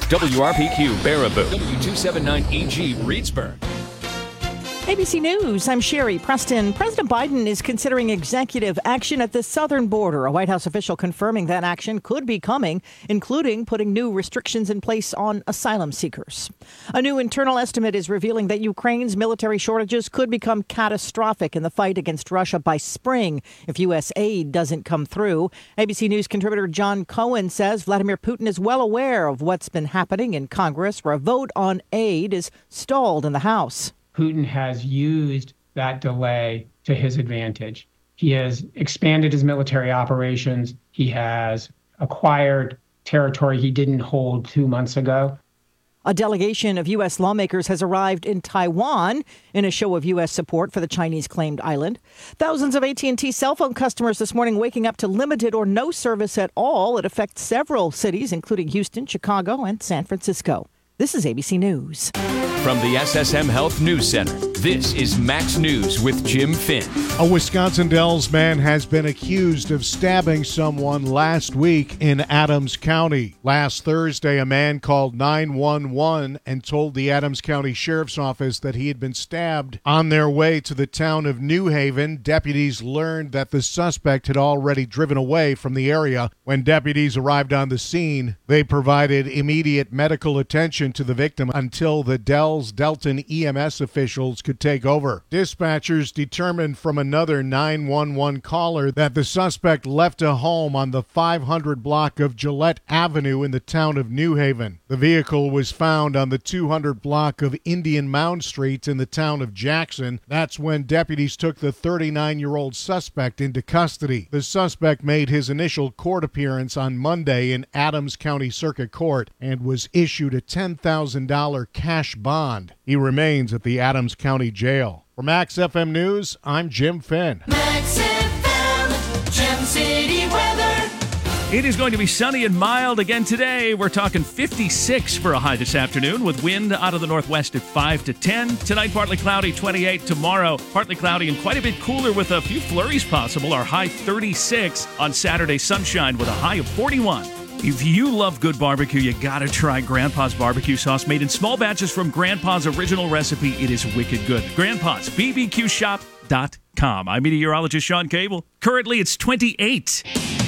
WRPQ Baraboo, W279EG Reedsburg. ABC News, I'm Sherry Preston. President Biden is considering executive action at the southern border. A White House official confirming that action could be coming, including putting new restrictions in place on asylum seekers. A new internal estimate is revealing that Ukraine's military shortages could become catastrophic in the fight against Russia by spring if U.S. aid doesn't come through. ABC News contributor John Cohen says Vladimir Putin is well aware of what's been happening in Congress, where a vote on aid is stalled in the House. Putin has used that delay to his advantage. He has expanded his military operations. He has acquired territory he didn't hold 2 months ago. A delegation of U.S. lawmakers has arrived in Taiwan in a show of U.S. support for the Chinese-claimed island. Thousands of AT&T cell phone customers this morning waking up to limited or no service at all. It affects several cities, including Houston, Chicago, and San Francisco. This is ABC News. From the SSM Health News Center, this is Max News with Jim Finn. A Wisconsin Dells man has been accused of stabbing someone last week in Adams County. Last Thursday, a man called 911 and told the Adams County Sheriff's Office that he had been stabbed. On their way to the town of New Haven, deputies learned that the suspect had already driven away from the area. When deputies arrived on the scene, they provided immediate medical attention to the victim until the Delton EMS officials could take over. Dispatchers determined from another 911 caller that the suspect left a home on the 500 block of Gillette Avenue in the town of New Haven. The vehicle was found on the 200 block of Indian Mound Street in the town of Jackson. That's when deputies took the 39-year-old suspect into custody. The suspect made his initial court appearance on Monday in Adams County Circuit Court and was issued a $10,000 cash bond. He remains at the Adams County Jail. For Max FM News, I'm Jim Finn. Max FM, Gem City weather. It is going to be sunny and mild again today. We're talking 56 for a high this afternoon with wind out of the northwest at 5 to 10. Tonight, partly cloudy, 28. Tomorrow, partly cloudy and quite a bit cooler with a few flurries possible. Our high 36. On Saturday, sunshine with a high of 41. If you love good barbecue, you gotta try Grandpa's barbecue sauce made in small batches from Grandpa's original recipe. It is wicked good. Grandpa's BBQshop.com. I'm meteorologist Sean Cable. Currently, it's 28.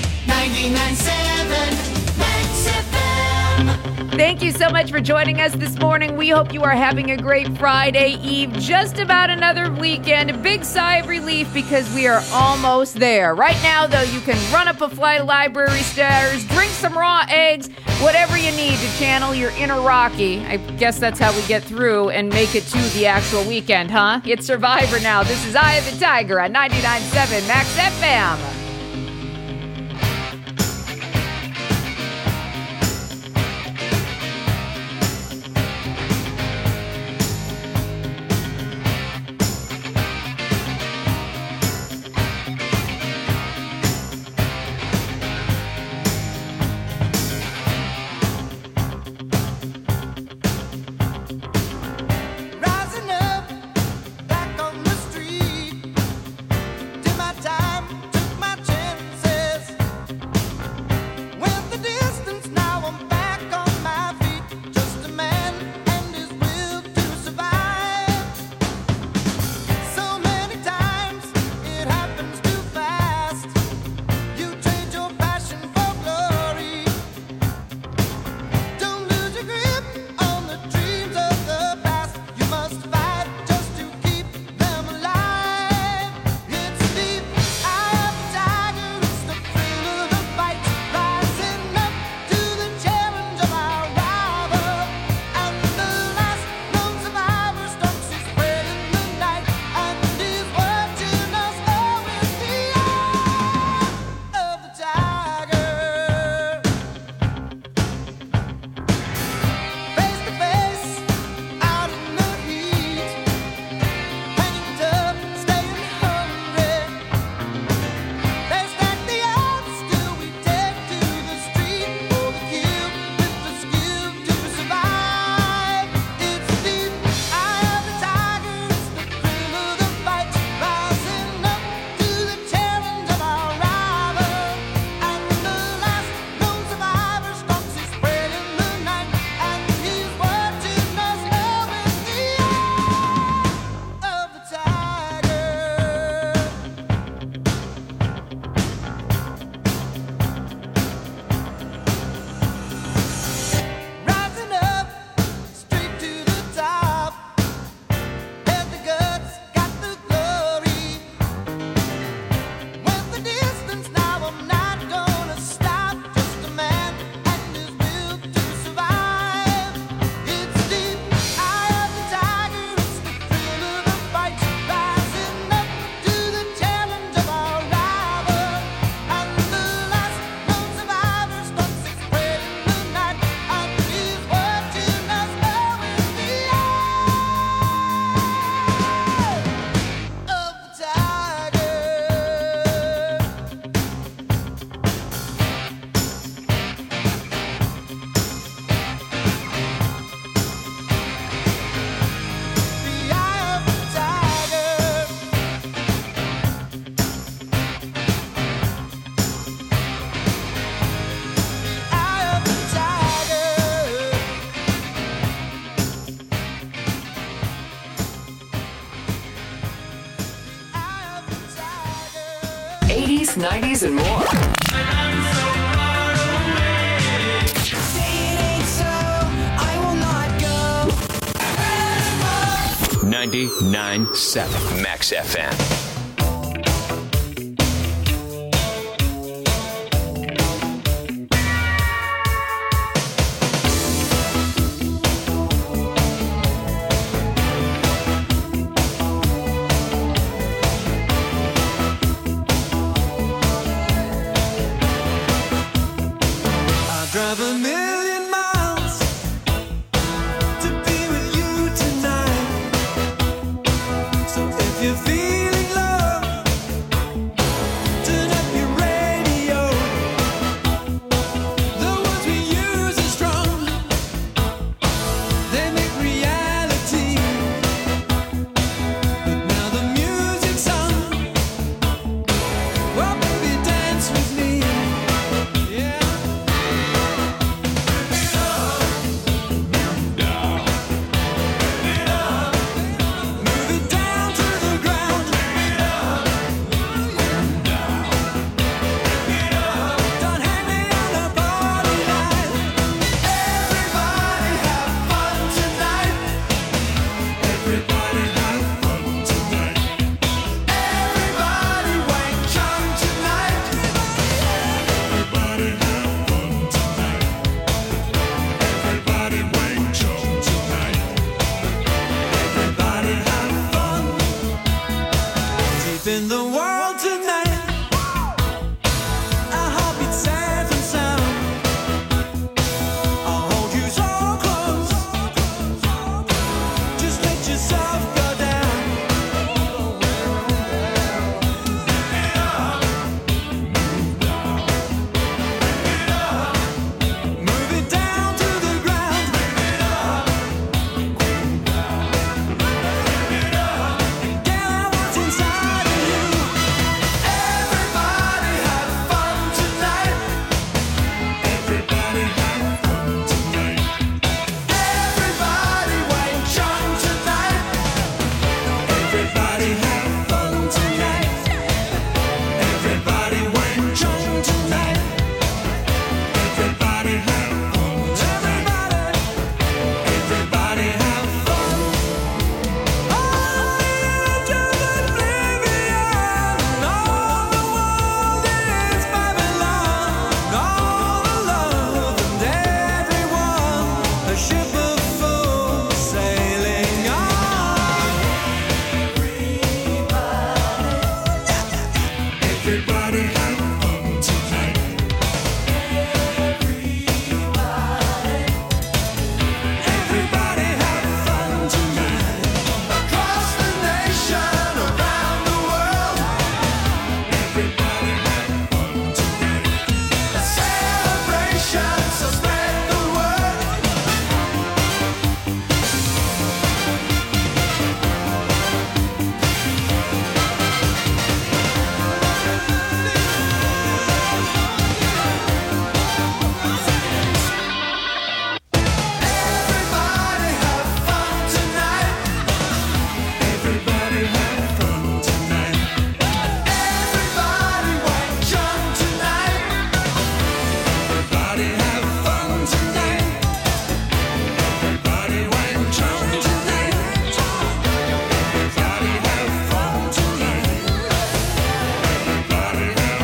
99.7 Max FM. Thank you so much for joining us this morning. We hope you are having a great Friday Eve. Just about another weekend. A big sigh of relief because we are almost there. Right now, though, you can run up a flight of library stairs, drink some raw eggs, whatever you need to channel your inner Rocky. I guess that's how we get through and make it to the actual weekend, huh? It's Survivor now. This is Eye of the Tiger on 99.7 Max FM. Rising up, back on the street. Took my time, took my 80s, 90s, and more. Say it ain't so, I will not go. 99.7 Max FM. Drive a million miles to be with you tonight. So if you're feeling love, turn up your radio. The words we use are strong, they make reality. But now the music's on, well baby dance with me. Yeah. In the world tonight, our heartbeat safe and sound. I'll hold you so close, just let yourself go down. Move it down to the ground. Get what's inside of you. Everybody have fun tonight. Everybody have fun tonight. Everybody Wang Chung tonight. Everybody have fun tonight. Everybody Wang Chung tonight. Everybody have fun tonight. Everybody have fun. On the edge of oblivion, all the world is Babylon. All the love and everyone, a ship of fools sailing on. Everybody have fun tonight. Everybody have fun tonight. Across the nation, around the world. Everybody have fun tonight. A celebration, so spread the word. Everybody have fun tonight. Everybody have fun tonight. Everybody Wang Chung tonight. Everybody have fun tonight. Everybody Wang Chung tonight. Everybody have fun tonight. Everybody have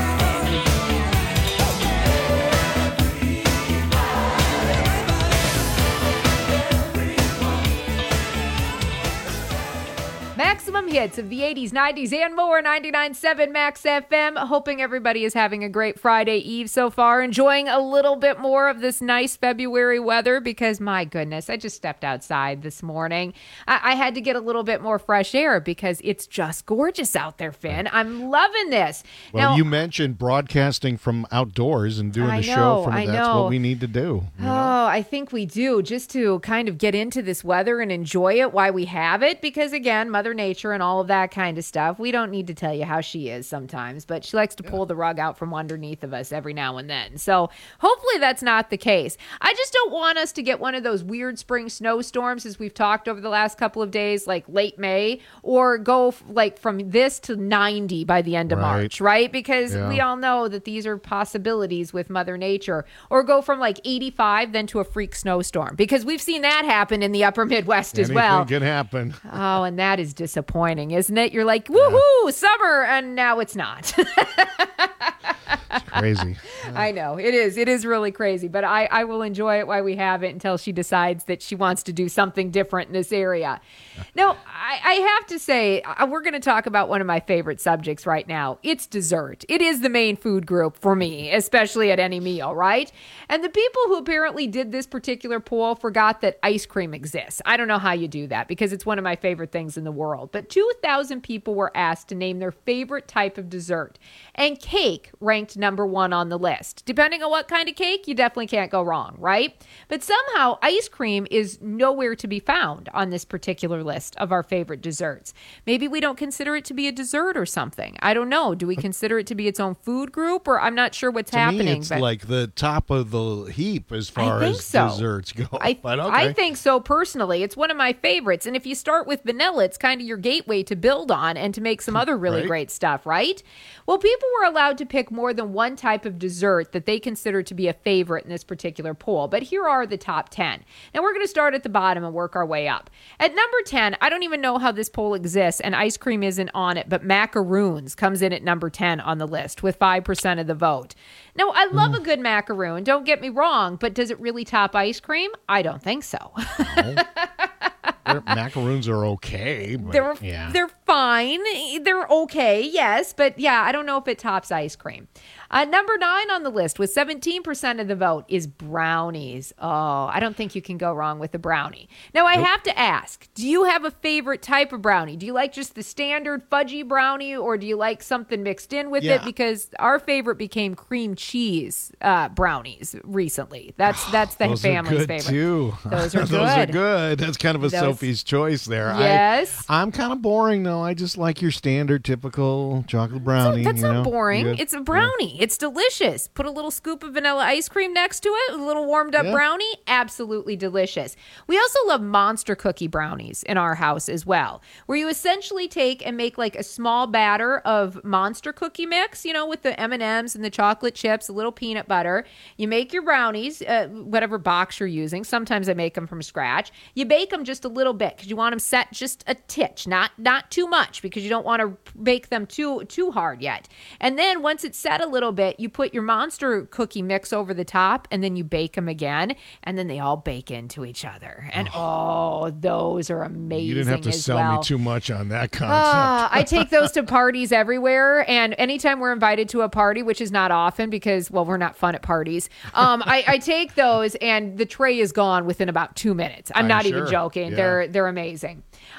Maximum hits of the 80s, 90s, and more. 99.7 Max FM. Hoping everybody is having a great Friday Eve so far. Enjoying a little bit more of this nice February weather because, my goodness, I just stepped outside this morning. I had to get a little bit more fresh air because it's just gorgeous out there, Finn. I'm loving this. Well, Now, you mentioned broadcasting from outdoors and doing I the show from know, that's I know. what we need to do. you know? Oh, I think we do, just to kind of get into this weather and enjoy it while we have it. Because again, Mother Mother Nature and all of that kind of stuff. We don't need to tell you how she is sometimes, but she likes to pull the rug out from underneath of us every now and then. So hopefully that's not the case. I just don't want us to get one of those weird spring snowstorms, as we've talked over the last couple of days, like late May, or go like from this to 90 by the end of March, right? Because we all know that these are possibilities with Mother Nature, or go from like 85 then to a freak snowstorm, because we've seen that happen in the upper Midwest as well. Anything can happen. Oh, and that is disappointing, isn't it? You're like, woohoo, summer, and now it's not. It's crazy. I know. It is. It is really crazy, but I will enjoy it while we have it until she decides that she wants to do something different in this area. Now, I have to say, we're going to talk about one of my favorite subjects right now. It's dessert. It is the main food group for me, especially at any meal, right? And the people who apparently did this particular poll forgot that ice cream exists. I don't know how you do that, because it's one of my favorite things in the world. But 2,000 people were asked to name their favorite type of dessert. And cake ranked number one on the list. Depending on what kind of cake, you definitely can't go wrong, right? But somehow ice cream is nowhere to be found on this particular list of our favorite desserts. Maybe we don't consider it to be a dessert or something. I don't know. Do we consider it to be its own food group? Or I'm not sure what's happening. Me, it's like the top of the heap as far as desserts go. But okay. I think so personally. It's one of my favorites. And if you start with vanilla, it's kind of your gateway to build on and to make some other really great stuff, right? Well, people were allowed to pick more than one type of dessert that they consider to be a favorite in this particular poll. But here are the top 10. Now we're going to start at the bottom and work our way up. At number 10, I don't even know how this poll exists, and ice cream isn't on it, but macaroons comes in at number 10 on the list with 5% of the vote. Now, I love a good macaroon, don't get me wrong, but does it really top ice cream? I don't think so. Macaroons are okay. But they're fine. They're okay, yes. But yeah, I don't know if it tops ice cream. Number 9 on the list with 17% of the vote is brownies. Oh, I don't think you can go wrong with a brownie. Now, I have to ask, do you have a favorite type of brownie? Do you like just the standard fudgy brownie, or do you like something mixed in with it? Because our favorite became cream cheese brownies recently. That's the family's favorite. Too. Those are good. Those are good. That's kind of a Sophie's choice there. Yes. I'm kind of boring, though. I just like your standard, typical chocolate brownie. That's not boring. It's a brownie. It's delicious. Put a little scoop of vanilla ice cream next to it, a little warmed up brownie. Absolutely delicious. We also love monster cookie brownies in our house as well, where you essentially take and make like a small batter of monster cookie mix, with the M&Ms and the chocolate chips, a little peanut butter. You make your brownies, whatever box you're using. Sometimes I make them from scratch. You bake them just a little bit because you want them set just a titch, not too much, because you don't want to bake them too hard yet. And then once it's set a little bit, you put your monster cookie mix over the top, and then you bake them again, and then they all bake into each other. And those are amazing. You didn't have to sell me too much on that concept. I take those to parties everywhere, and anytime we're invited to a party, which is not often because, we're not fun at parties, I take those, and the tray is gone within about 2 minutes. I'm not even joking. Yeah. They're amazing.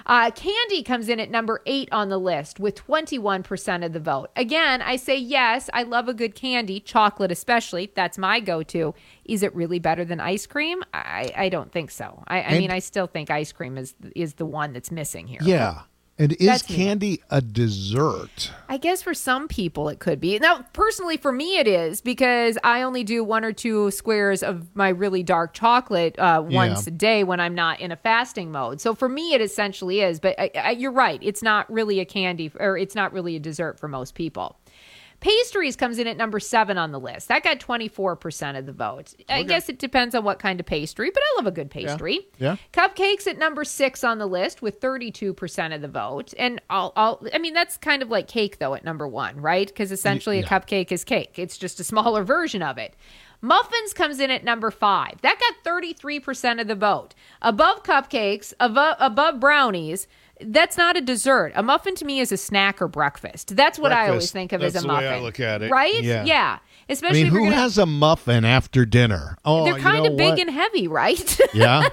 Candy comes in at number 8 on the list with 21% of the vote. Again, I say yes, I love a good candy, chocolate especially. That's my go-to. Is it really better than ice cream? I don't think so. I mean, I still think ice cream is the one that's missing here. Yeah. And is candy a dessert? I guess for some people it could be. Now, personally, for me it is, because I only do 1 or 2 squares of my really dark chocolate once a day when I'm not in a fasting mode. So for me, it essentially is. But you're right. It's not really a candy, or it's not really a dessert for most people. Pastries comes in at number 7 on the list. That got 24% of the vote. I guess it depends on what kind of pastry, but I love a good pastry. Yeah. Cupcakes at number 6 on the list with 32% of the vote. And I mean, that's kind of like cake, though, at number 1, right? Because essentially a cupcake is cake. It's just a smaller version of it. Muffins comes in at number 5. That got 33% of the vote. Above cupcakes, above brownies. That's not a dessert. A muffin to me is a snack or breakfast. That's what I always think of as a muffin. That's the way I look at it. Right? Yeah. Especially who has a muffin after dinner? Oh, they're kind of big and heavy, right? Yeah.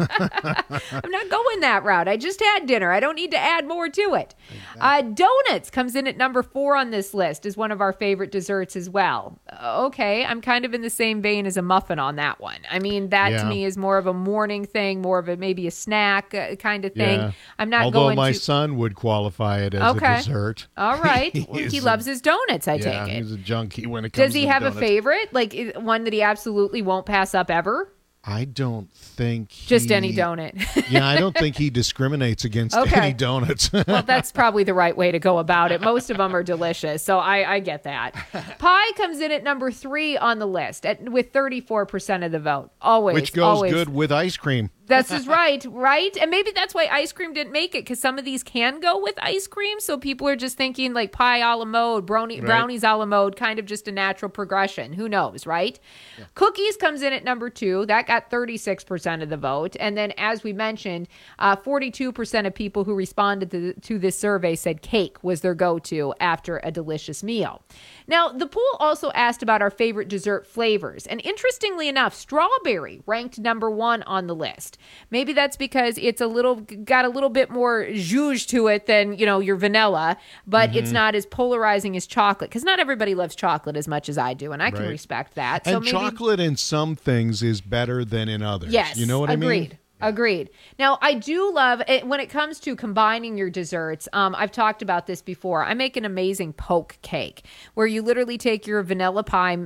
I'm not going that route. I just had dinner. I don't need to add more to it. Exactly. Donuts comes in at number 4 on this list as one of our favorite desserts as well. Okay, I'm kind of in the same vein as a muffin on that one. I mean, that to me is more of a morning thing, more of maybe a snack kind of thing. Yeah. I'm not Although going my to. son would qualify it as a dessert. All right. He's He loves his donuts, I take Yeah, it. he's a junkie when it comes Does to he have a donuts. favorite? Like one that he absolutely won't pass up ever? I don't think Just any donut. Yeah, I don't think he discriminates against Okay. any donuts. Well, that's probably the right way to go about it. Most of them are delicious, so I get that. Pie comes in at number 3 on the list with 34% of the vote. Always. Which goes always. good with ice cream. This is right? And maybe that's why ice cream didn't make it, because some of these can go with ice cream. So people are just thinking like pie a la mode, brownies a la mode, kind of just a natural progression. Who knows, right? Yeah. Cookies comes in at number 2. That got 36% of the vote. And then, as we mentioned, 42% of people who responded to this survey said cake was their go-to after a delicious meal. Now, the poll also asked about our favorite dessert flavors. And interestingly enough, strawberry ranked number 1 on the list. Maybe that's because it's got a little bit more zhuzh to it than, your vanilla, but it's not as polarizing as chocolate, because not everybody loves chocolate as much as I do, and I can respect that. And chocolate in some things is better than in others. Yes, you know what I mean? Agreed. Now, I do love it when it comes to combining your desserts. I've talked about this before. I make an amazing poke cake where you literally take your vanilla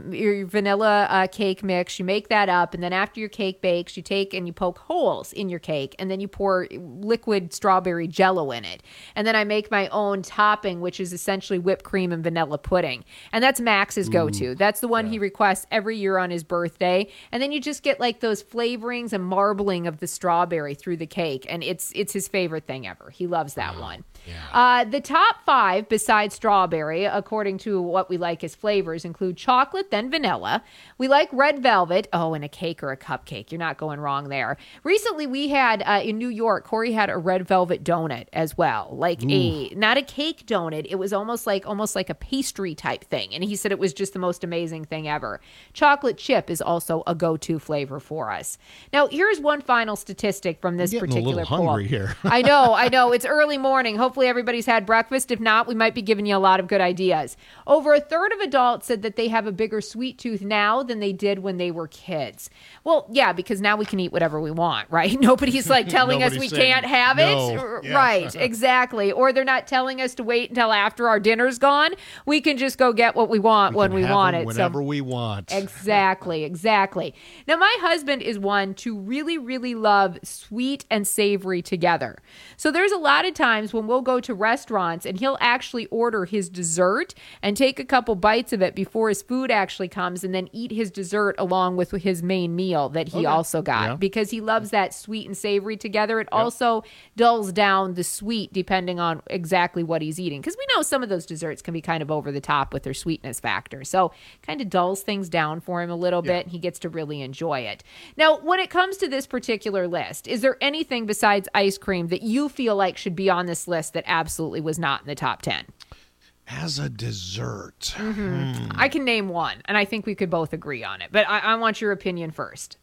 cake mix, you make that up, and then after your cake bakes, you take and you poke holes in your cake, and then you pour liquid strawberry jello in it. And then I make my own topping, which is essentially whipped cream and vanilla pudding. And that's Max's go-to. That's the one he requests every year on his birthday. And then you just get like those flavorings and marbling of the strawberry through the cake, and it's his favorite thing ever. He loves that one. Yeah. The top 5 besides strawberry, according to what we like as flavors, include chocolate, then vanilla. We like red velvet. Oh, and a cake or a cupcake. You're not going wrong there. Recently, we had in New York, Corey had a red velvet donut as well, like not a cake donut. It was almost like a pastry type thing, and he said it was just the most amazing thing ever. Chocolate chip is also a go-to flavor for us. Now, here's one final statistic from this particular poll. I'm hungry here. I know. It's early morning. Hopefully everybody's had breakfast. If not, we might be giving you a lot of good ideas. Over a third of adults said that they have a bigger sweet tooth now than they did when they were kids. Well, yeah, because now we can eat whatever we want, right? Nobody's like telling us we can't have it. Yeah. Right, exactly. Or they're not telling us to wait until after our dinner's gone. We can just go get what we want when we want it. Whenever we want. Exactly. Now, my husband is one to really, really love sweet and savory together. So there's a lot of times when we'll go to restaurants and he'll actually order his dessert and take a couple bites of it before his food actually comes, and then eat his dessert along with his main meal that he also got, because he loves that sweet and savory together. It also dulls down the sweet depending on exactly what he's eating, because we know some of those desserts can be kind of over the top with their sweetness factor. So kind of dulls things down for him a little bit, and he gets to really enjoy it. Now, when it comes to this particular list, is there anything besides ice cream that you feel like should be on this list that absolutely was not in the top 10? As a dessert. I can name one, and I think we could both agree on it, but I want your opinion first.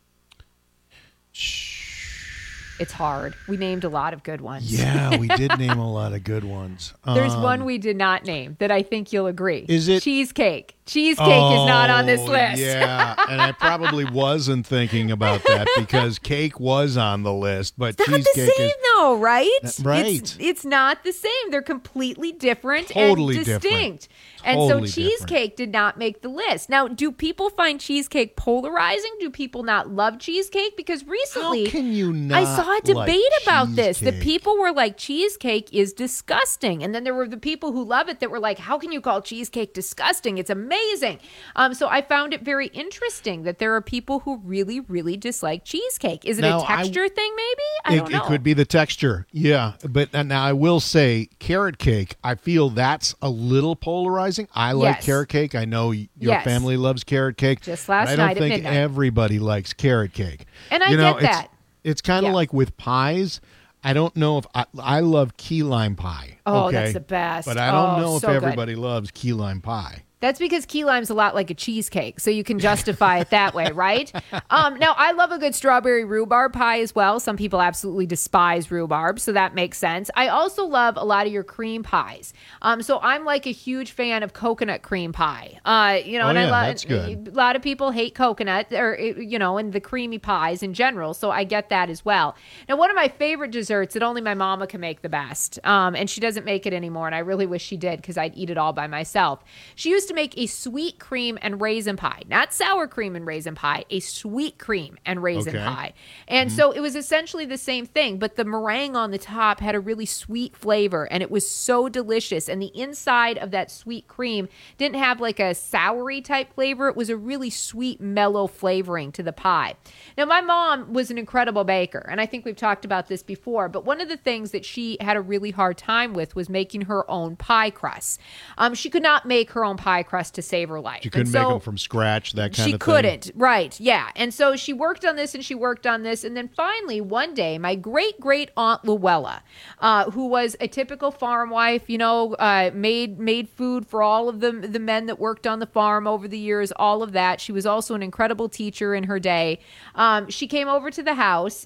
It's hard. We named a lot of good ones. Yeah, we did name a lot of good ones. There's one we did not name that I think you'll agree. Is it? Cheesecake. Cheesecake is not on this list. Yeah, and I probably wasn't thinking about that because cake was on the list, but It's not cheesecake the same is though, right? Right. It's not the same. They're completely different Totally and different. distinct. And Totally so cheesecake different. did not make the list. Now, do people find cheesecake polarizing? Do people not love cheesecake? Because recently How can you not I saw a debate like about this. The cheesecake? people were like, cheesecake is disgusting. And then there were the people who love it that were like, how can you call cheesecake disgusting? It's amazing. So I found it very interesting that there are people who really, really dislike cheesecake. Is it Now, a texture thing maybe? I don't know. It could be the texture. Yeah. But now I will say carrot cake, I feel that's a little polarizing. I like Yes. carrot cake. I know your Yes. family loves carrot cake. Just last but night I at don't think midnight. everybody likes carrot cake. And I You know, get that. It's kind of Yeah. like with pies. I don't know if I love key lime pie. Oh, okay? that's the best. But I don't know if so good. everybody loves key lime pie. That's because key lime's a lot like a cheesecake, so you can justify it that way, right? Now, I love a good strawberry rhubarb pie as well. Some people absolutely despise rhubarb, so that makes sense. I also love a lot of your cream pies. So I'm like a huge fan of coconut cream pie. That's good. A lot of people hate coconut and the creamy pies in general, so I get that as well. Now, one of my favorite desserts that only my mama can make the best, and she doesn't make it anymore, and I really wish she did because I'd eat it all by myself. She used to make a sweet cream and raisin pie, not sour cream and raisin pie, a sweet cream and raisin pie. And so it was essentially the same thing, but the meringue on the top had a really sweet flavor, and it was so delicious. And the inside of that sweet cream didn't have like a soury type flavor. It was a really sweet, mellow flavoring to the pie. Now, my mom was an incredible baker, and I think we've talked about this before, but one of the things that she had a really hard time with was making her own pie crusts. She could not make her own pie crust to save her life. She couldn't make them from scratch, that kind of thing? She couldn't, right, yeah. And so she worked on this, and then finally, one day, my great-great-aunt Luella, who was a typical farm wife, made food for all of the men that worked on the farm over the years, all of that. She was also an incredible teacher in her day. She came over to the house,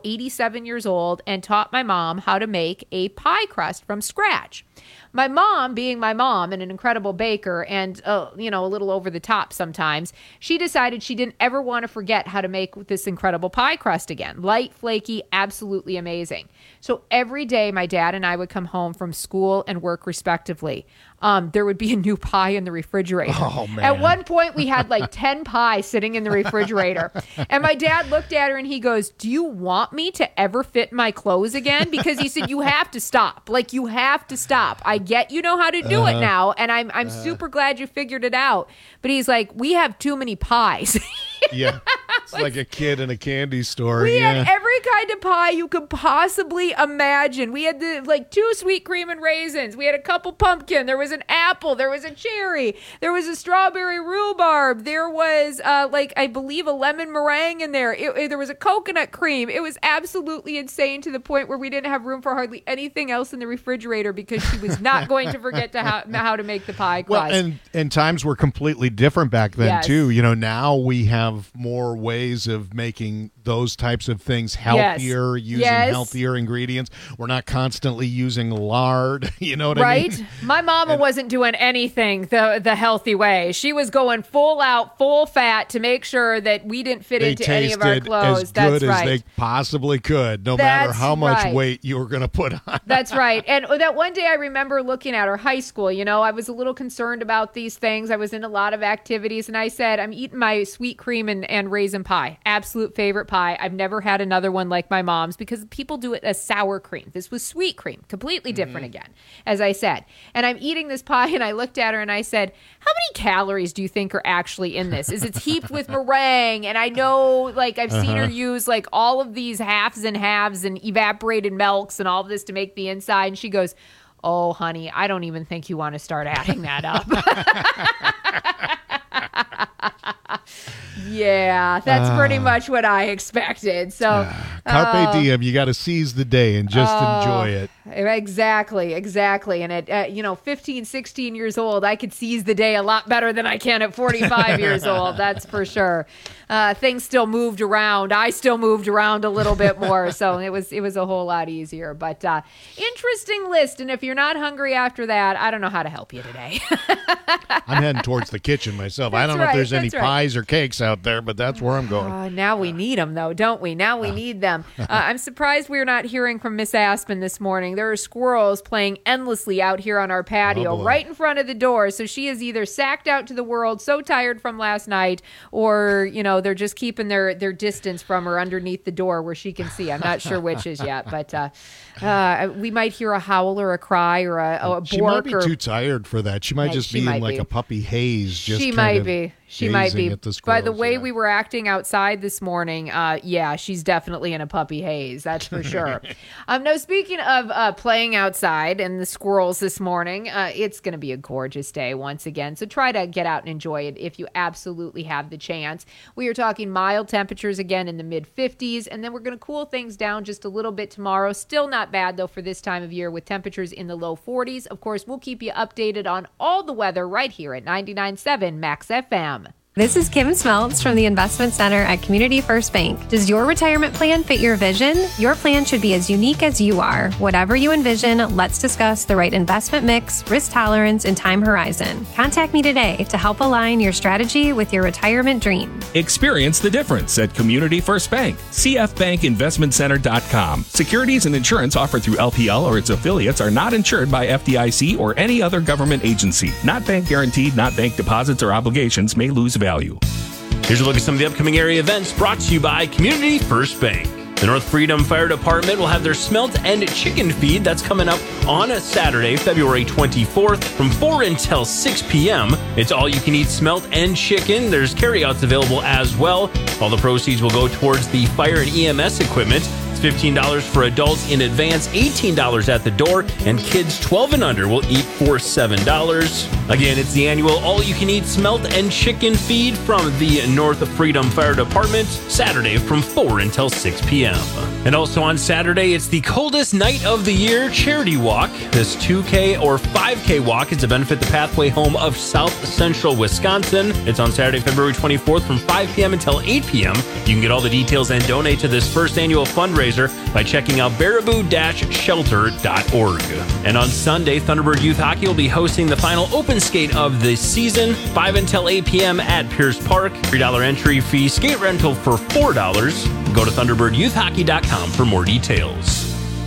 87 years old, and taught my mom how to make a pie crust from scratch. My mom, being my mom and an incredible baker and, a little over the top sometimes, she decided she didn't ever want to forget how to make this incredible pie crust again. Light, flaky, absolutely amazing. So every day my dad and I would come home from school and work respectively. There would be a new pie in the refrigerator. Oh, man. At one point, we had like 10 pies sitting in the refrigerator. And my dad looked at her and he goes, "Do you want me to ever fit my clothes again?" Because he said, "You have to stop. Like, you have to stop. I get you know how to do it now, and I'm super glad you figured it out." But he's like, "We have too many pies." Yeah. It's like a kid in a candy store. We had every kind of pie you could possibly imagine. We had 2 sweet cream and raisins. We had a couple pumpkin. There was an apple. There was a cherry. There was a strawberry rhubarb. There was I believe a lemon meringue in there. There was a coconut cream. It was absolutely insane to the point where we didn't have room for hardly anything else in the refrigerator because she was not going to forget how to make the pie crust. Well, and times were completely different back then too. Now we have more ways of making those types of things healthier, using healthier ingredients. We're not constantly using lard. You know what I mean? My mama wasn't doing anything the healthy way. She was going full out, full fat to make sure that we didn't fit into any of our clothes. As good as they possibly could, no matter how much weight you were going to put on. That's right. And that one day I remember looking at her high school. I was a little concerned about these things. I was in a lot of activities, and I said, "I'm eating my sweet cream and raisin pie. Absolute favorite pie. I've never had another one like my mom's because people do it as sour cream. This was sweet cream, completely different again, as I said. And I'm eating this pie, and I looked at her and I said, "How many calories do you think are actually in this? Is it's heaped with meringue?" And I know, I've seen her use all of these halves and evaporated milks and all of this to make the inside. And she goes, "Oh, honey, I don't even think you want to start adding that up." Yeah, that's pretty much what I expected. So, carpe diem, you got to seize the day and just enjoy it. Exactly. And at 15, 16 years old, I could seize the day a lot better than I can at 45 years old. That's for sure. Things still moved around. I still moved around a little bit more, so it was a whole lot easier. But interesting list. And if you're not hungry after that, I don't know how to help you today. I'm heading towards the kitchen myself. I don't know if there's any pies or cakes out there, but that's where I'm going. Now we need them, though, don't we? Now we need them. I'm surprised we're not hearing from Miss Aspen this morning. There are squirrels playing endlessly out here on our patio right in front of the door. So she is either sacked out to the world, so tired from last night, or, they're just keeping their distance from her underneath the door where she can see. I'm not sure which is yet, but we might hear a howl or a cry or a bork. She might be too tired for that. She might just be in a puppy haze. She might be. She might be. At the By the squirrels, way yeah. we were acting outside this morning, yeah, she's definitely in a puppy haze. That's for sure. No, speaking of playing outside and the squirrels this morning, it's going to be a gorgeous day once again. So try to get out and enjoy it if you absolutely have the chance. We are talking mild temperatures again in the mid-50s, and then we're going to cool things down just a little bit tomorrow. Still not bad, though, for this time of year with temperatures in the low 40s. Of course, we'll keep you updated on all the weather right here at 99.7 Max FM. This is Kim Smeltz from the Investment Center at Community First Bank. Does your retirement plan fit your vision? Your plan should be as unique as you are. Whatever you envision, let's discuss the right investment mix, risk tolerance, and time horizon. Contact me today to help align your strategy with your retirement dream. Experience the difference at Community First Bank. CFBankInvestmentCenter.com. Securities and insurance offered through LPL or its affiliates are not insured by FDIC or any other government agency. Not bank guaranteed, not bank deposits or obligations may lose value. Here's a look at some of the upcoming area events brought to you by Community First Bank. The North Freedom Fire Department will have their smelt and chicken feed. That's coming up on Saturday, February 24th from 4 until 6 p.m. It's all you can eat smelt and chicken. There's carryouts available as well. All the proceeds will go towards the fire and EMS equipment. It's $15 for adults in advance, $18 at the door, and kids 12 and under will eat for $7. Again, it's the annual all-you-can-eat smelt and chicken feed from the North Freedom Fire Department, Saturday from 4 until 6 p.m. And also on Saturday, it's the coldest night of the year charity walk. This 2K or 5K walk is to benefit the Pathway Home of South Central Wisconsin. It's on Saturday, February 24th from 5 p.m. until 8 p.m. You can get all the details and donate to this first annual fundraiser by checking out baraboo-shelter.org. And on Sunday, Thunderbird Youth Hockey will be hosting the final open skate of the season, 5 until 8 p.m. at Pierce Park. $3 entry fee, skate rental for $4. Go to ThunderbirdYouthHockey.com for more details.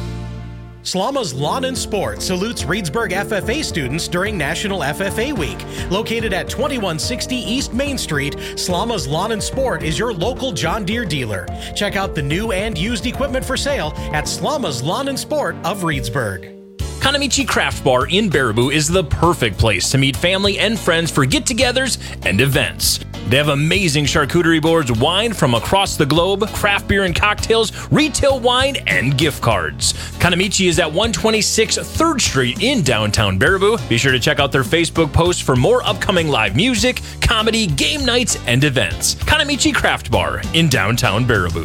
Slama's Lawn and Sport salutes Reedsburg FFA students during National FFA Week. Located at 2160 East Main Street, Slama's Lawn and Sport is your local John Deere dealer. Check out the new and used equipment for sale at Slama's Lawn and Sport of Reedsburg. Kanamichi Craft Bar in Baraboo is the perfect place to meet family and friends for get-togethers and events. They have amazing charcuterie boards, wine from across the globe, craft beer and cocktails, retail wine, and gift cards. Kanamichi is at 126 3rd Street in downtown Baraboo. Be sure to check out their Facebook posts for more upcoming live music, comedy, game nights, and events. Kanamichi Craft Bar in downtown Baraboo.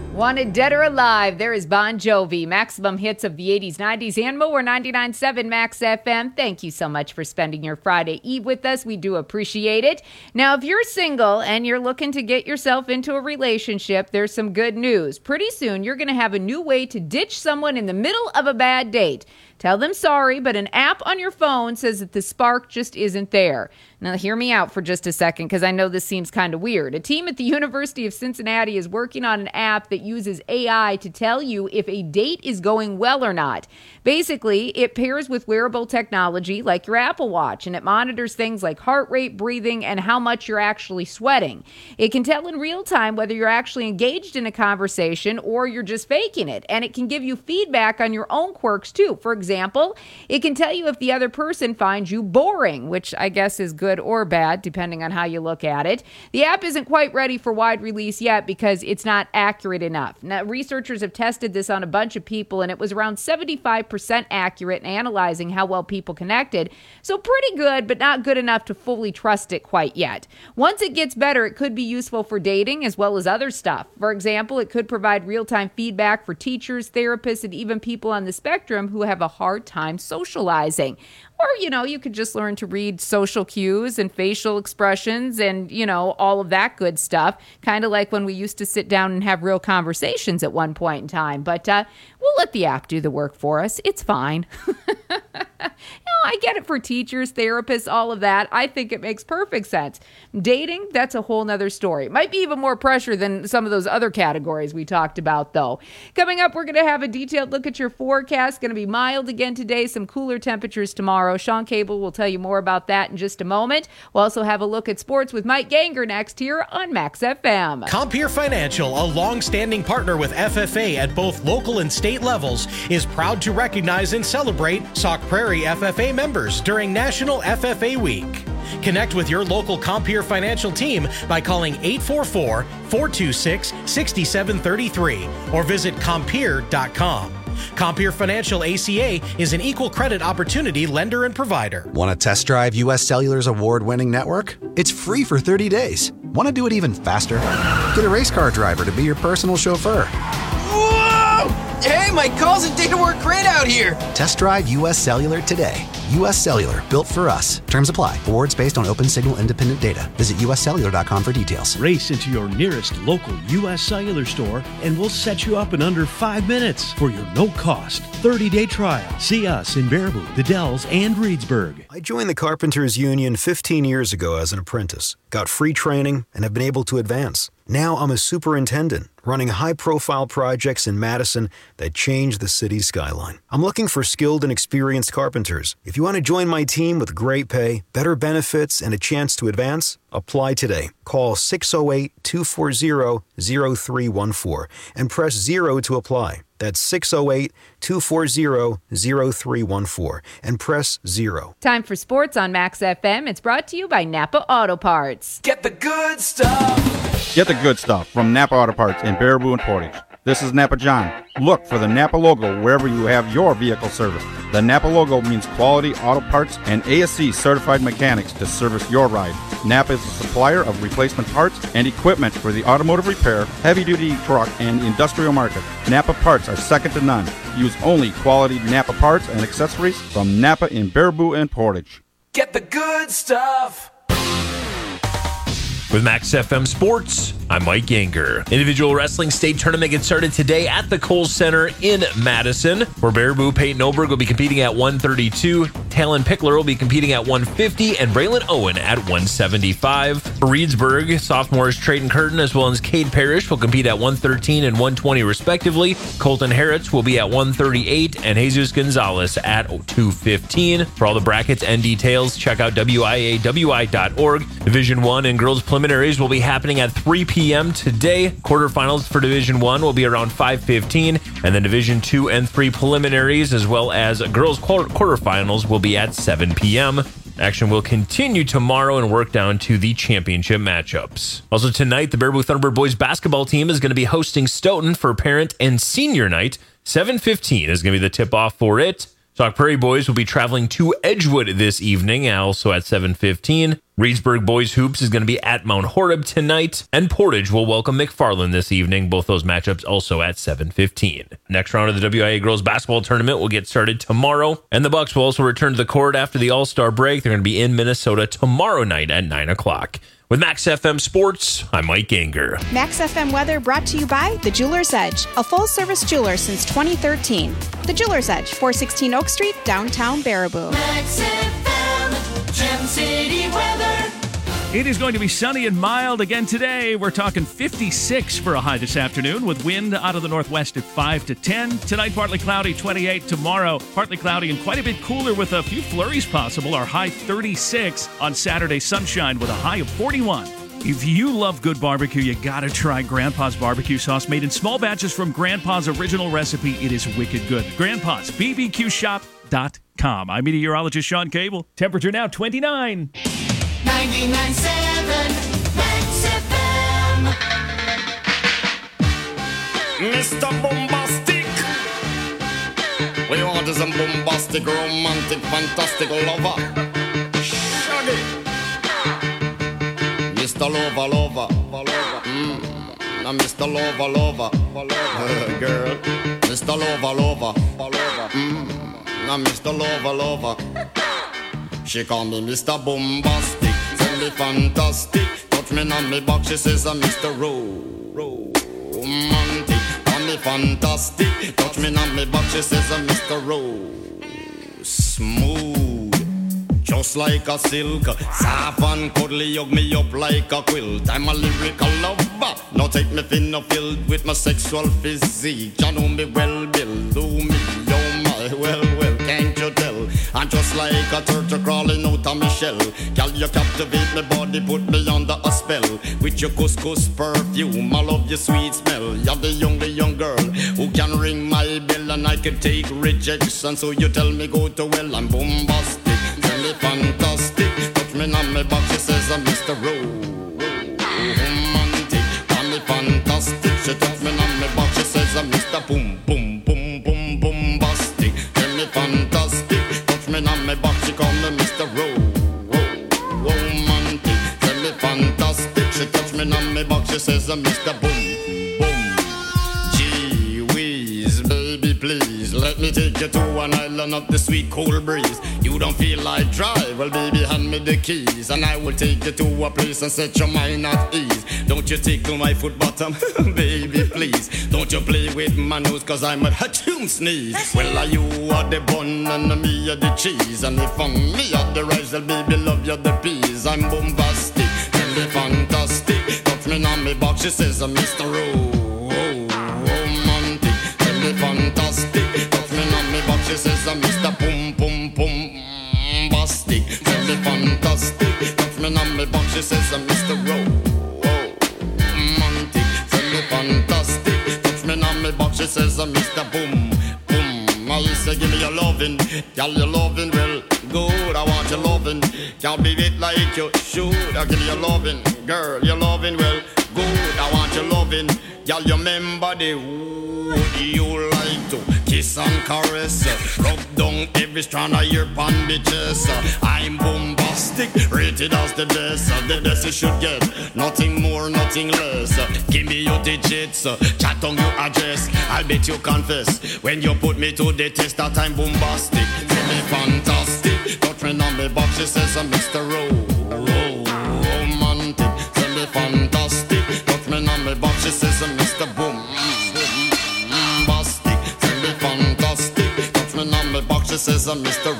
Wanted Dead or Alive, there is Bon Jovi. Maximum hits of the 80s, 90s, and more. 99.7 Max FM. Thank you so much for spending your Friday Eve with us. We do appreciate it. Now, if you're single and you're looking to get yourself into a relationship, there's some good news. Pretty soon, you're going to have a new way to ditch someone in the middle of a bad date. Tell them sorry, but an app on your phone says that the spark just isn't there. Now, hear me out for just a second, because I know this seems kind of weird. A team at the University of Cincinnati is working on an app that uses AI to tell you if a date is going well or not. Basically, it pairs with wearable technology like your Apple Watch, and it monitors things like heart rate, breathing, and how much you're actually sweating. It can tell in real time whether you're actually engaged in a conversation or you're just faking it, and it can give you feedback on your own quirks too. For example, it can tell you if the other person finds you boring, which I guess is good or bad, depending on how you look at it. The app isn't quite ready for wide release yet because it's not accurate enough. Now, researchers have tested this on a bunch of people, and it was around 75% accurate in analyzing how well people connected. So pretty good, but not good enough to fully trust it quite yet. Once it gets better, it could be useful for dating as well as other stuff. For example, it could provide real-time feedback for teachers, therapists, and even people on the spectrum who have a hard time socializing. Or, you could just learn to read social cues and facial expressions and, all of that good stuff. Kind of like when we used to sit down and have real conversations at one point in time. But we'll let the app do the work for us. It's fine. I get it for teachers, therapists, all of that. I think it makes perfect sense. Dating, that's a whole nother story. Might be even more pressure than some of those other categories we talked about, though. Coming up, we're going to have a detailed look at your forecast. Going to be mild again today, some cooler temperatures tomorrow. Sean Cable will tell you more about that in just a moment. We'll also have a look at sports with Mike Ganger next here on Max FM. Compeer Financial, a long-standing partner with FFA at both local and state levels, is proud to recognize and celebrate Sauk Prairie FFA members during National FFA Week. Connect with your local Compeer Financial team by calling 844-426-6733 or visit Compeer.com. Compeer Financial ACA is an equal credit opportunity lender and provider. Want to test drive U.S. Cellular's award-winning network? It's free for 30 days. Want to do it even faster? Get a race car driver to be your personal chauffeur. Whoa! Hey, my calls and data work great out here. Test drive U.S. Cellular today. U.S. Cellular, built for us. Terms apply. Awards based on open signal independent data. Visit uscellular.com for details. Race into your nearest local U.S. Cellular store and we'll set you up in under 5 minutes for your no-cost 30-day trial. See us in Baraboo, The Dells, and Reedsburg. I joined the Carpenters Union 15 years ago as an apprentice, got free training, and have been able to advance. Now I'm a superintendent, running high-profile projects in Madison that change the city's skyline. I'm looking for skilled and experienced carpenters. If you want to join my team with great pay, better benefits, and a chance to advance, apply today. Call 608-240-0314 and press 0 to apply. That's 608-240-0314 and press 0. Time for sports on Max FM. It's brought to you by Napa Auto Parts. Get the good stuff. Get the good stuff from Napa Auto Parts in Baraboo and Portage. This is Napa John. Look for the Napa logo wherever you have your vehicle serviced. The Napa logo means quality auto parts and ASC certified mechanics to service your ride. Napa is a supplier of replacement parts and equipment for the automotive repair, heavy-duty truck, and industrial market. Napa parts are second to none. Use only quality Napa parts and accessories from Napa in Baraboo and Portage. Get the good stuff. With Max FM Sports, I'm Mike Ganger. Individual Wrestling State Tournament gets started today at the Kohl's Center in Madison, where Baraboo Peyton Oberg will be competing at 132, Talon Pickler will be competing at 150, and Braylon Owen at 175. For Reedsburg, sophomores Trayton Curtin as well as Cade Parrish will compete at 113 and 120 respectively. Colton Harris will be at 138, and Jesus Gonzalez at 215. For all the brackets and details, check out WIAWI.org. Division I and girls preliminaries will be happening at 3 p.m. today. Quarterfinals for Division I will be around 5:15, and then Division II and III preliminaries as well as girls quarterfinals will be at 7 p.m. Action will continue tomorrow and work down to the championship matchups. Also tonight, the Baraboo Thunderbird boys basketball team is going to be hosting Stoughton for parent and senior night. 7:15 is going to be the tip-off for it. Sauk Prairie boys will be traveling to Edgewood this evening, also at 7:15. Reedsburg boys hoops is going to be at Mount Horeb tonight, and Portage will welcome McFarland this evening. Both those matchups also at 7:15. Next round of the WIA girls basketball tournament will get started tomorrow, and the Bucks will also return to the court after the All-Star break. They're going to be in Minnesota tomorrow night at 9 o'clock. With Max FM Sports, I'm Mike Anger. Max FM weather brought to you by The Jeweler's Edge, a full-service jeweler since 2013. The Jeweler's Edge, 416 Oak Street, downtown Baraboo. Max FM, Gem City weather. It is going to be sunny and mild again today. We're talking 56 for a high this afternoon with wind out of the northwest at 5 to 10. Tonight, partly cloudy, 28. Tomorrow, partly cloudy and quite a bit cooler with a few flurries possible. Our high 36 on Saturday, sunshine with a high of 41. If you love good barbecue, you gotta try Grandpa's barbecue sauce made in small batches from Grandpa's original recipe. It is wicked good. Grandpa's BBQshop.com. I'm meteorologist Sean Cable. Temperature now 29. 99.7 Max FM. Mr. Bombastic. We want is a bombastic, romantic, fantastic lover. Shaggy. Mr. Lover. Now Mr. Lover. Girl. Mr. Lover. Now Mr. Lover. She call me Mr. Bombastic, tell me fantastic. Touch me on me back, she says I'm Mr. Romantic. Call me fantastic, touch me on me back, she says I'm Mr. Smooth, just like a silk. Soft and cuddly, hug me up like a quilt. I'm a lyrical lover, now take me thin or filled with my sexual physique. You know me well, Bill, do me, oh my, well, can't you tell? I'm just like a turtle crawling out of my shell. Girl, you captivate my body, put me under a spell. With your couscous perfume, I love your sweet smell. You're the young girl who can ring my bell, and I can take rejection. So you tell me go to well, I'm bombastic, tell me fantastic. Touch me on my back, she says I'm Mr. Romantic. Tell me fantastic, she touch me on my back, she says I'm Mr. Boom. Bombastic, tell me fantastic. On my back, she call me Mr. Romantic. Tell me fantastic. She touch me on my back, she says I'm Mr. Boom. Gee whiz, baby, please let me take you to an island of the sweet cool breeze. You don't feel like drive? Well, baby, hand me the keys, and I will take you to a place and set your mind at ease. Don't you tickle my foot bottom, baby, please. Don't you play with my nose, cause I'm a hatchoon sneeze. Well, you are the bun and me are the cheese, and if I'm me are the rice, well, baby, love you the peas. I'm bombastic, tell me fantastic. Touch me on me back, she says I'm Mr. Romantic. Tell me fantastic. Touch me on me back, she says I'm Mr. Bombastic. Tell me fantastic. Touch me on me back, she says I'm Mr. Romantic. Tell me fantastic. Touch me on me back, she says I'm Mr. Boom. I say give me your lovin', girl, your lovin' well good. I want your lovin', can't be it like you should. I give you your lovin', girl, your lovin' well good. I want your lovin', girl, you remember the would you like to kiss and caress, rub down every strand of your pan bitches. I'm bombastic, rated as the best you should get, nothing more, nothing less. Give me your digits, chat on your address. I'll bet you confess when you put me to the test that I'm bombastic. Tell me fantastic, touch me on me back, she says I'm Mr. Romantic. Tell me fantastic, touch me on me back, she says I'm Mr. Bombastic. Tell me fantastic, touch me on me back, she says I'm Mr.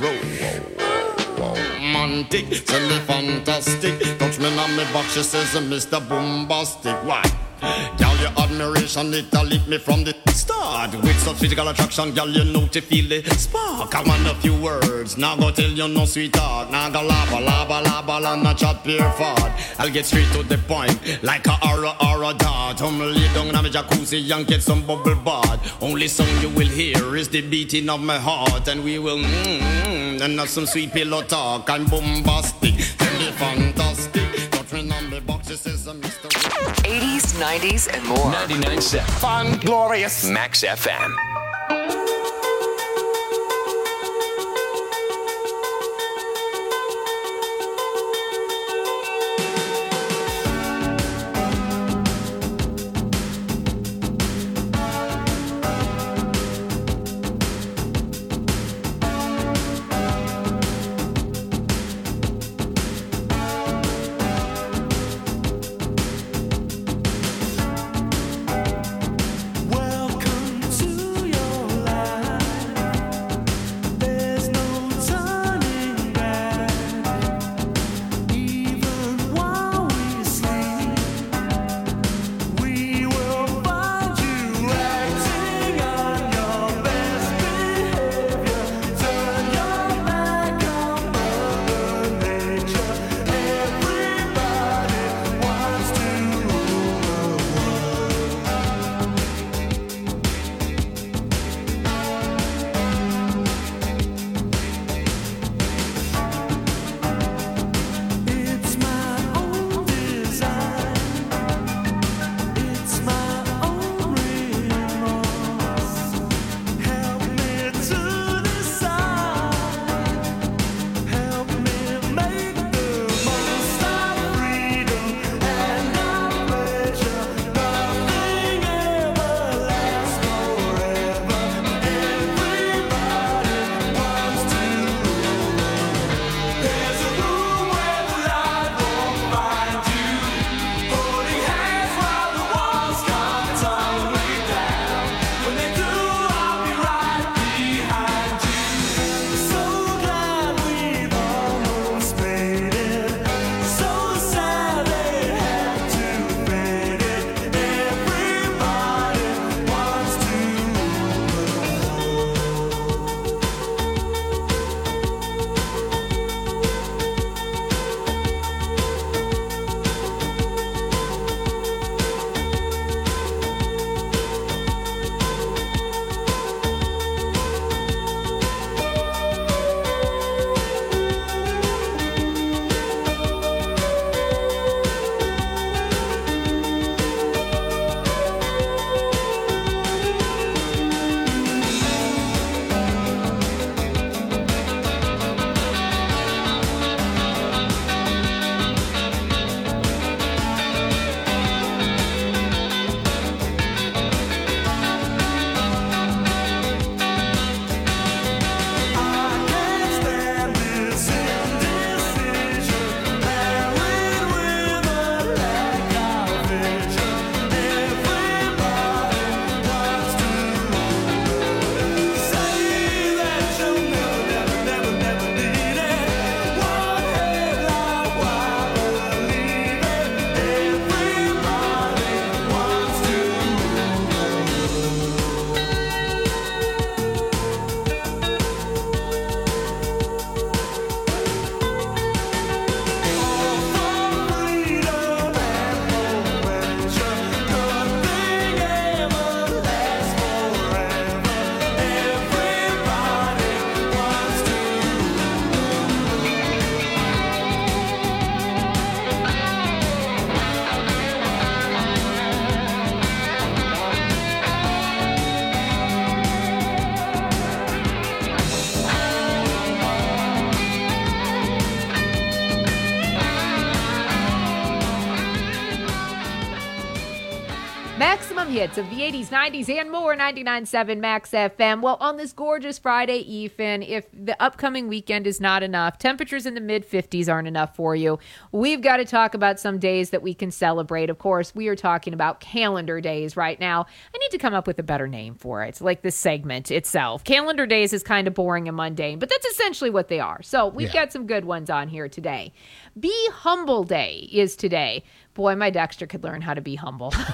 Romantic. Tell me fantastic, touch me on me back, she says I'm Mr. Bombastic. Why? Girl, your admiration, it'll lead me from the start. With such physical attraction, girl, you know to feel the spark. I want a few words, now go tell you no sweet talk. Now go laba, and not chat pure fart. I'll get straight to the point, like a aura dart. Lay down in my jacuzzi and get some bubble bath. Only song you will hear is the beating of my heart. And we will and have some sweet pillow talk. I'm bombastic, tell me fantastic. Touch me on the box, it says I'm Mr. 80s, 90s, and more. 99.7. Fun, glorious. Max FM. hits of the 80s, 90s, and more. 99.7 Max FM. Well, on this gorgeous Friday, Ethan, if the upcoming weekend is not enough, temperatures in the mid-50s aren't enough for you, we've got to talk about some days that we can celebrate. Of course, we are talking about calendar days right now. I need to come up with a better name for it, like this segment itself. Calendar days is kind of boring and mundane, but that's essentially what they are. So we've got some good ones on here today. Be Humble Day is today. Boy, my Dexter could learn how to be humble. For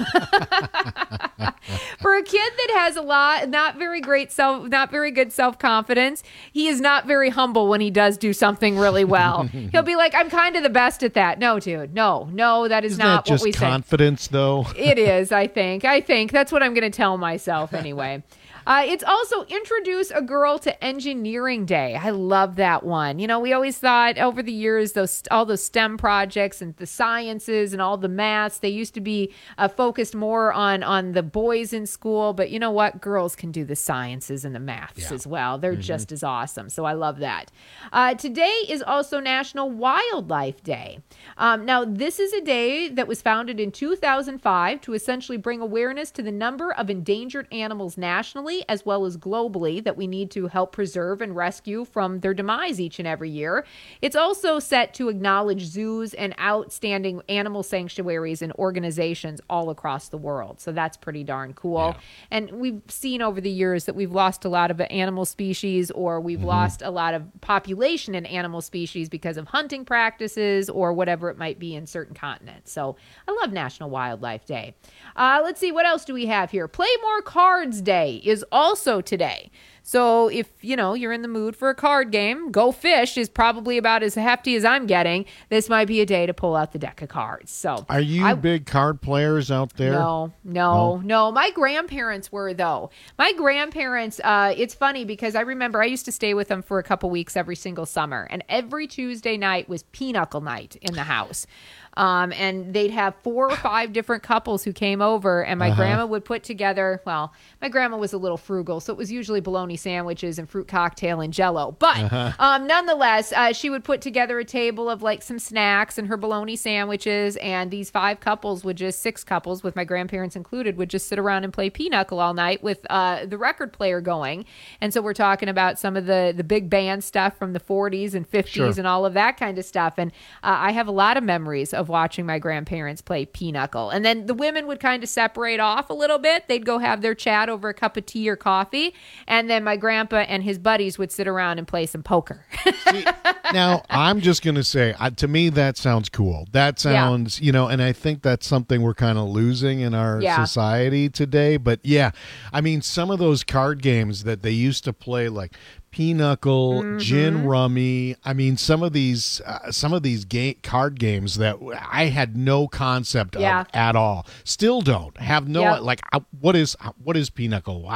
a kid that has not very good self-confidence, he is not very humble when he does do something really well. He'll be like, I'm kind of the best at that. No, dude, no, that is not what we say. Isn't that just confidence, though? It is, I think. That's what I'm going to tell myself anyway. It's also Introduce a Girl to Engineering Day. I love that one. You know, we always thought over the years, all those STEM projects and the sciences and all the maths, they used to be focused more on the boys in school. But you know what? Girls can do the sciences and the maths as well. They're just as awesome. So I love that. Today is also National Wildlife Day. Now, this is a day that was founded in 2005 to essentially bring awareness to the number of endangered animals nationally as well as globally that we need to help preserve and rescue from their demise each and every year. It's also set to acknowledge zoos and outstanding animal sanctuaries and organizations all across the world. So that's pretty darn cool. Yeah. And we've seen over the years that we've lost a lot of animal species, or we've lost a lot of population in animal species because of hunting practices or whatever it might be in certain continents. So I love National Wildlife Day. Let's see, what else do we have here? Play More Cards Day is also today. So if, you're in the mood for a card game, Go Fish is probably about as hefty as I'm getting. This might be a day to pull out the deck of cards. So, are you big card players out there? No. My grandparents were, though. My grandparents, it's funny because I remember I used to stay with them for a couple weeks every single summer. And every Tuesday night was pinochle night in the house. And they'd have 4 or 5 different couples who came over, and my grandma would put together, my grandma was a little frugal, so it was usually bologna sandwiches and fruit cocktail and Jell-O. But nonetheless, she would put together a table of like some snacks and her bologna sandwiches, and these 6 couples with my grandparents included, would just sit around and play pinochle all night with the record player going. And so we're talking about some of the big band stuff from the 40s and 50s and all of that kind of stuff. And I have a lot of memories of watching my grandparents play pinochle. And then the women would kind of separate off a little bit. They'd go have their chat over a cup of tea or coffee. And then my grandpa and his buddies would sit around and play some poker. See, now, I'm just going to say, to me, that sounds cool. That sounds, and I think that's something we're kind of losing in our society today. But I mean, some of those card games that they used to play, like pinochle, gin rummy. I mean, some of these card games that I had no concept of at all. Still don't have what is pinochle?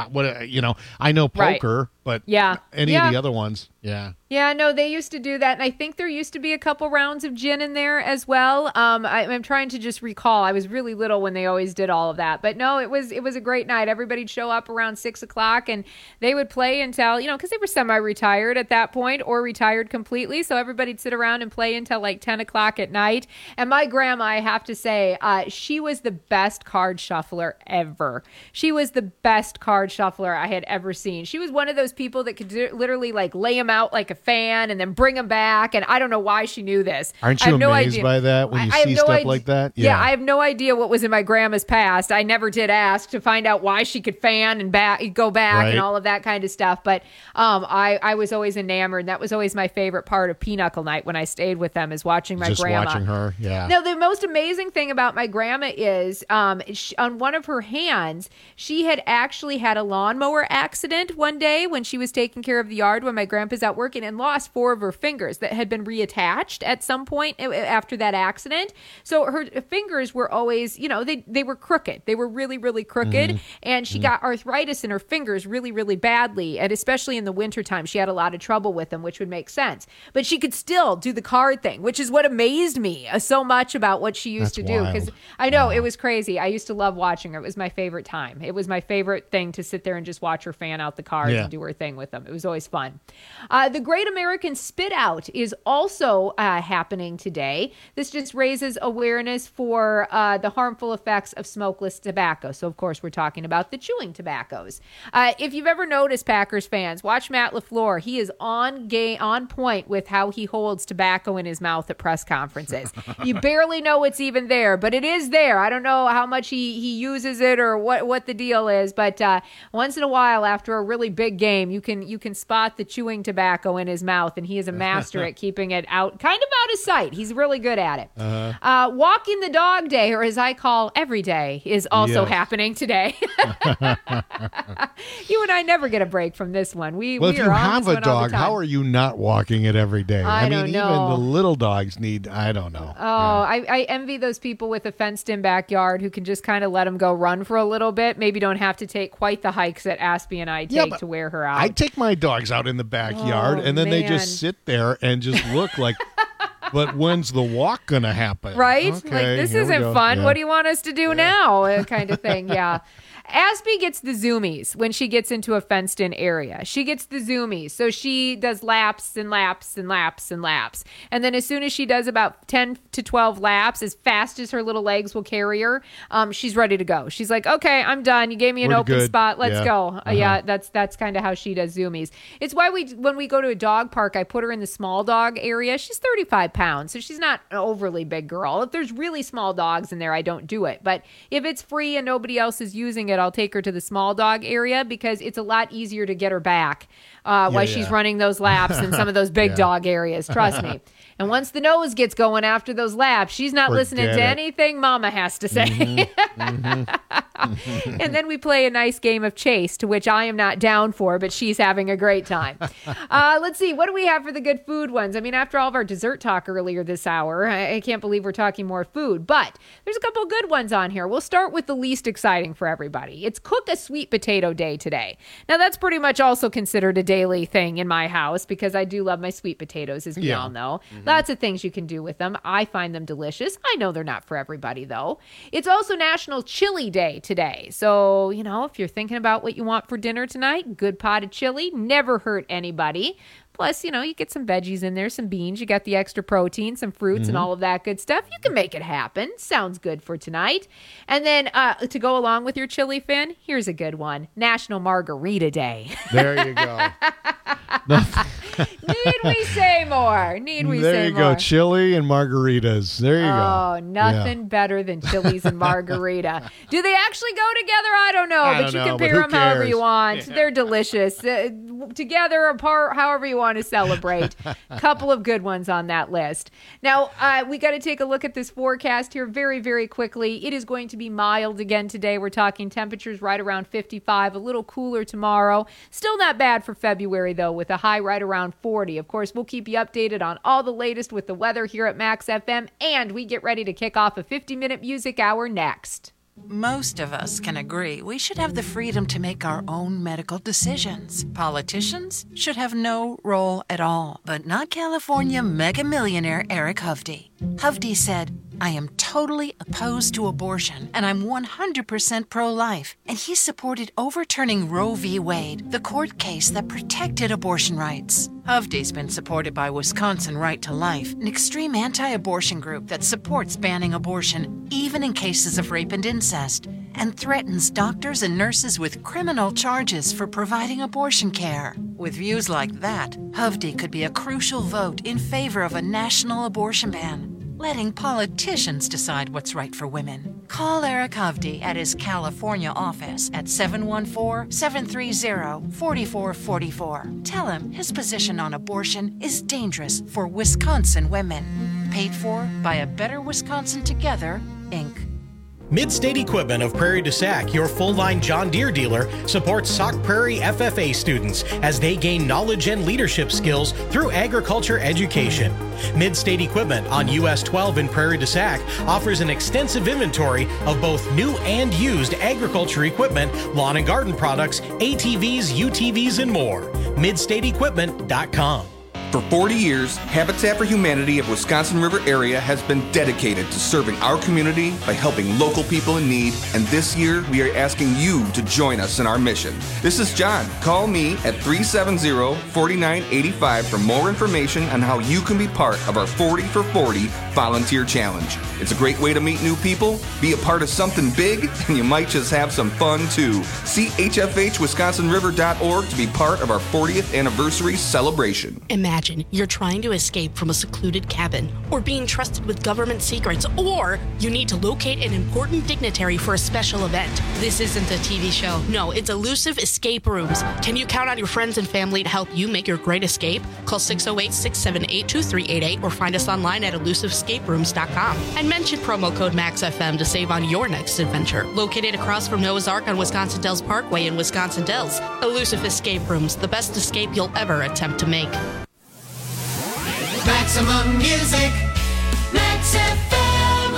I know poker, but any of the other ones, Yeah, no, they used to do that, and I think there used to be a couple rounds of gin in there as well. I'm trying to just recall. I was really little when they always did all of that, but no, it was a great night. Everybody'd show up around 6:00, and they would play until because they were semi-retired at that point or retired completely, so everybody'd sit around and play until like 10:00 at night. And my grandma, I have to say, she was the best card shuffler ever. She was the best card shuffler I had ever seen. She was one of those people that could literally like lay them out like a fan and then bring them back, and I don't know why she knew this. Aren't you amazed by that when you see stuff like that? Yeah, I have no idea what was in my grandma's past. I never did ask to find out why she could fan and go back and all of that kind of stuff, but I was always enamored. That was always my favorite part of pinochle night when I stayed with them, is watching my grandma. Just watching her, Now, the most amazing thing about my grandma is on one of her hands, she had actually had a lawnmower accident one day when she was taking care of the yard when my grandpa's out working, and lost 4 of her fingers that had been reattached at some point after that accident. So her fingers were always, they were crooked. They were really, really crooked. And she got arthritis in her fingers really, really badly. And especially in the wintertime, she had a lot of trouble with them, which would make sense. But she could still do the card thing, which is what amazed me so much about what she used to do. Because I know it was crazy. I used to love watching her. It was my favorite time. It was my favorite thing to sit there and just watch her fan out the cards and do her her thing with them. It was always fun. The Great American Spit Out is also happening today. This just raises awareness for the harmful effects of smokeless tobacco. So, of course, we're talking about the chewing tobaccos. If you've ever noticed, Packers fans, watch Matt LaFleur. He is on point with how he holds tobacco in his mouth at press conferences. You barely know it's even there, but it is there. I don't know how much he uses it or what the deal is, but once in a while after a really big game, you can spot the chewing tobacco in his mouth, and he is a master at keeping it out of sight. He's really good at it. Walking the dog day, or as I call every day, is also happening today. You and I never get a break from this one. If you have a dog, how are you not walking it every day? I don't know. Even the little dogs need, I don't know. Oh, I envy those people with a fenced-in backyard who can just kind of let them go run for a little bit. Maybe don't have to take quite the hikes that Aspie and I take to wear her out. I take my dogs out in the backyard, and then they just sit there and just look like, but when's the walk going to happen? Right? Okay, like, this isn't fun. Yeah. What do you want us to do now? Kind of thing, yeah. Aspie gets the zoomies when she gets into a fenced-in area. She gets the zoomies. So she does laps and laps and laps and laps. And then as soon as she does about 10 to 12 laps, as fast as her little legs will carry her, she's ready to go. She's like, okay, I'm done. You gave me an open spot. Let's go. Yeah, that's kind of how she does zoomies. It's why when we go to a dog park, I put her in the small dog area. She's 35 pounds, so she's not an overly big girl. If there's really small dogs in there, I don't do it. But if it's free and nobody else is using it, I'll take her to the small dog area because it's a lot easier to get her back while she's running those laps in some of those big dog areas. Trust me. And once the nose gets going after those laps, she's not listening to anything Mama has to say. And then we play a nice game of chase, to which I am not down for, but she's having a great time. Let's see. What do we have for the good food ones? I mean, after all of our dessert talk earlier this hour, I can't believe we're talking more food, but there's a couple good ones on here. We'll start with the least exciting for everybody. It's Cook a Sweet Potato Day today. Now, that's pretty much also considered a daily thing in my house because I do love my sweet potatoes, as we all know. Lots of things you can do with them. I find them delicious. I know they're not for everybody, though. It's also National Chili Day today. So, if you're thinking about what you want for dinner tonight, good pot of chili, never hurt anybody. Plus, you get some veggies in there, some beans, you got the extra protein, some fruits and all of that good stuff. You can make it happen. Sounds good for tonight. And then to go along with your chili, Finn, here's a good one. National Margarita Day. There you go. Need we say more? Need we say more? There you go. Chili and margaritas. There you go. Oh, nothing better than chilies and margarita. Do they actually go together? I don't know. But you can pair them however you want. Yeah. They're delicious. Together, apart, however you want to celebrate. Couple of good ones on that list. Now, we got to take a look at this forecast here very, very quickly. It is going to be mild again today. We're talking temperatures right around 55, a little cooler tomorrow. Still not bad for February, though, with a high right around 40. Of course, we'll keep you updated on all the latest with the weather here at Max FM, and we get ready to kick off a 50-minute music hour next. Most of us can agree we should have the freedom to make our own medical decisions. Politicians should have no role at all, but not California mega millionaire Eric Hovde. Hovde said, I am totally opposed to abortion, and I'm 100% pro-life. And he supported overturning Roe v. Wade, the court case that protected abortion rights. Hovde's been supported by Wisconsin Right to Life, an extreme anti-abortion group that supports banning abortion, even in cases of rape and incest, and threatens doctors and nurses with criminal charges for providing abortion care. With views like that, Hovde could be a crucial vote in favor of a national abortion ban, letting politicians decide what's right for women. Call Eric Hovde at his California office at 714-730-4444. Tell him his position on abortion is dangerous for Wisconsin women. Paid for by A Better Wisconsin Together, Inc. Mid-State Equipment of Prairie du Sac, your full-line John Deere dealer, supports Sauk Prairie FFA students as they gain knowledge and leadership skills through agriculture education. Mid-State Equipment on US 12 in Prairie du Sac offers an extensive inventory of both new and used agriculture equipment, lawn and garden products, ATVs, UTVs, and more. MidStateEquipment.com. For 40 years, Habitat for Humanity of Wisconsin River area has been dedicated to serving our community by helping local people in need, and this year we are asking you to join us in our mission. This is John. Call me at 370-4985 for more information on how you can be part of our 40 for 40 volunteer challenge. It's a great way to meet new people, be a part of something big, and you might just have some fun too. See hfhwisconsinriver.org to be part of our 40th anniversary celebration. Imagine you're trying to escape from a secluded cabin, or being trusted with government secrets, or you need to locate an important dignitary for a special event. This isn't a TV show. No, it's Elusive Escape Rooms. Can you count on your friends and family to help you make your great escape? Call 608-678-2388 or find us online at elusiveescaperooms.com. And mention promo code MAXFM to save on your next adventure. Located across from Noah's Ark on Wisconsin Dells Parkway in Wisconsin Dells. Elusive Escape Rooms, the best escape you'll ever attempt to make. Maximum music, Max FM.